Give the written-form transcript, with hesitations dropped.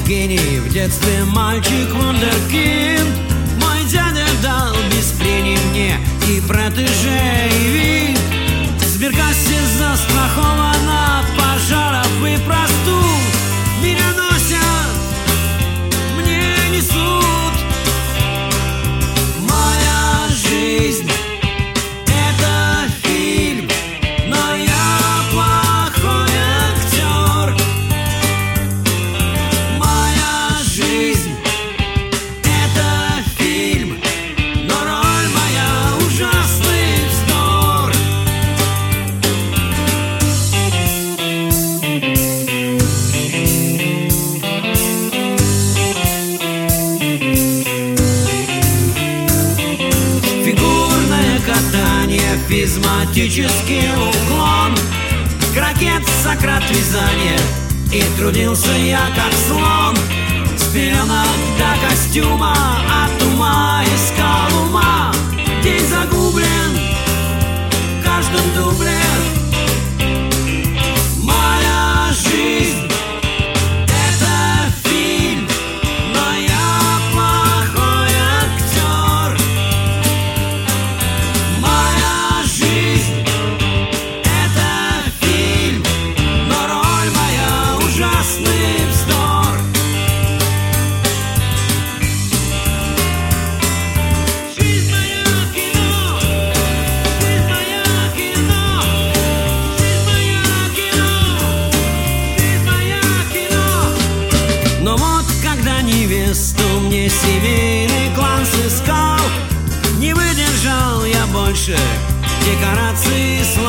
гений, в детстве мальчик вундеркинд. Мой дядя дал без прений мне и протеже, и вид. Сберкассе застрахована от пожаров и простуд. Меня носят, мне несут. Моя жизнь — это фильм, но я плохой актер. Моя жизнь — это фильм, но роль моя ужасный вздор. Фигурное катание, физматический уклон, крокет, Сократ, вязание. И трудился я как слон. С пеленок до костюма, от ума искал ума. День загублен в каждом дубле. Моя жизнь — это фильм, но я плохой актер. Моя жизнь — это фильм, но роль моя ужасный вздор. Жизнь моя кино, жизнь моя кино, жизнь моя кино, жизнь моя кино. Но вот когда невесту мне семейный клан сыскал, не выдержал я больше декораций слов.